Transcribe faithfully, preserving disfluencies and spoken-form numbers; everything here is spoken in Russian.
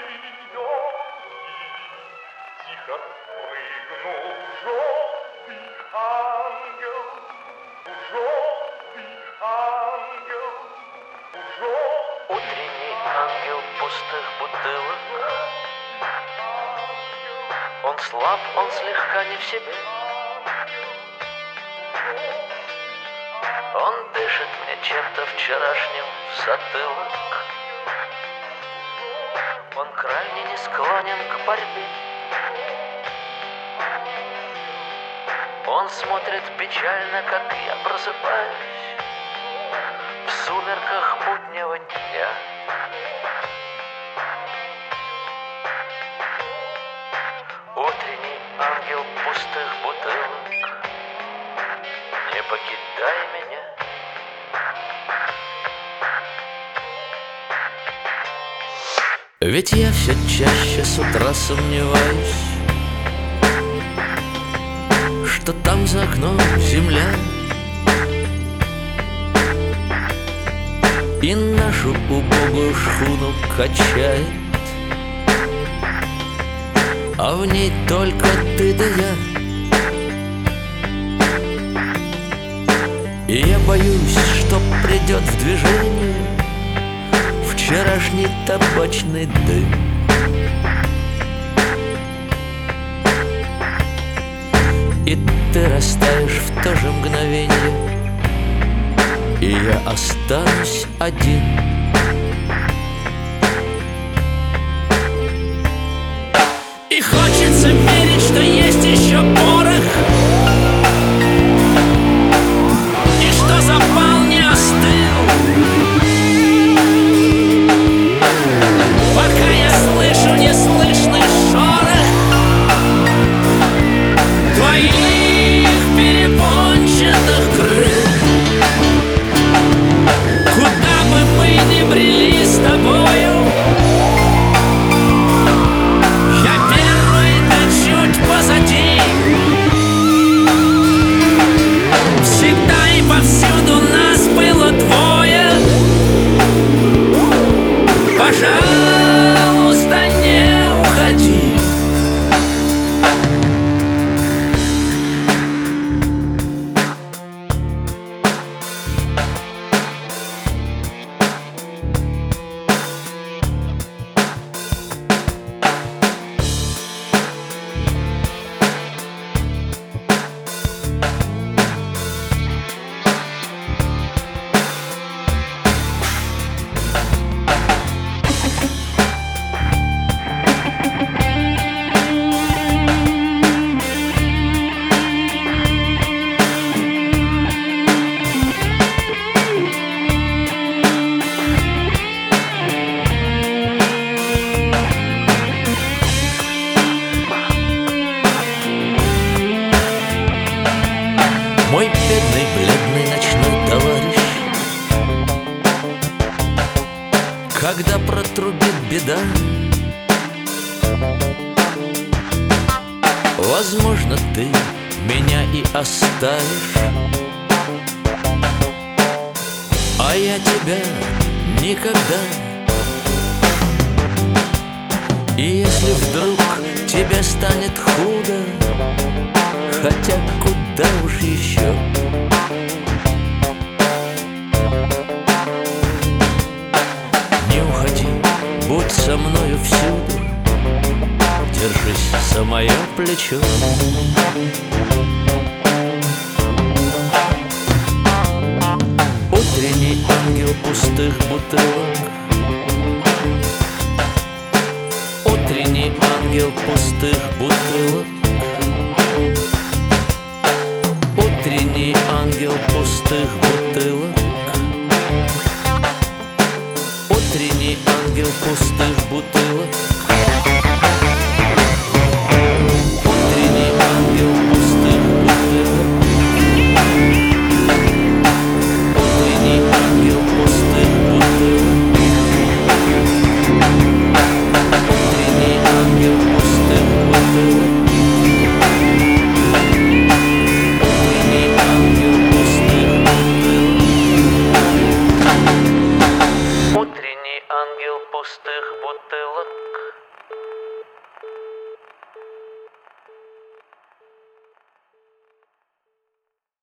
Тихо прыгнул желтый ангел, желтый ангел, желтый. Утренний ангел пустых бутылок. Он слаб, он слегка не в себе. Он дышит мне чем-то вчерашним в затылок. Он крайне не склонен к борьбе. Он смотрит печально, как я просыпаюсь в сумерках буднего дня. Утренний ангел пустых бутылок, не покидай меня. Ведь я все чаще с утра сомневаюсь, что там за окном земля и нашу убогую шхуну качает, а в ней только ты да я. И я боюсь, что придет в движение вчерашний табачный дым. И ты растаешь в то же мгновенье, и я останусь один. И хочется верить, что есть еще порох, и что запал не остыл. Пока я слышу неслышный шорох твоих перепончатых крыл. Куда бы мы ни брели с тобою, я первый, ты чуть позади. Всегда и повсюду нас было двое. Пожалуйста, не уходи. Мой бедный, бледный ночной товарищ, когда протрубит беда, возможно, ты меня и оставишь, а я тебя никогда. И если вдруг тебе станет худо, хотя куда уж еще, не уходи, будь со мною всюду, держись за мое плечо. Утренний ангел пустых бутылок, утренний ангел пустых бутылок, утренний ангел пустых бутылок, утренний ангел пустых бутылок, утренний ангел пустых бутылок, утренний ангел пустых бутылок, утренний ангел пустых бутылок. Ангел пустых бутылок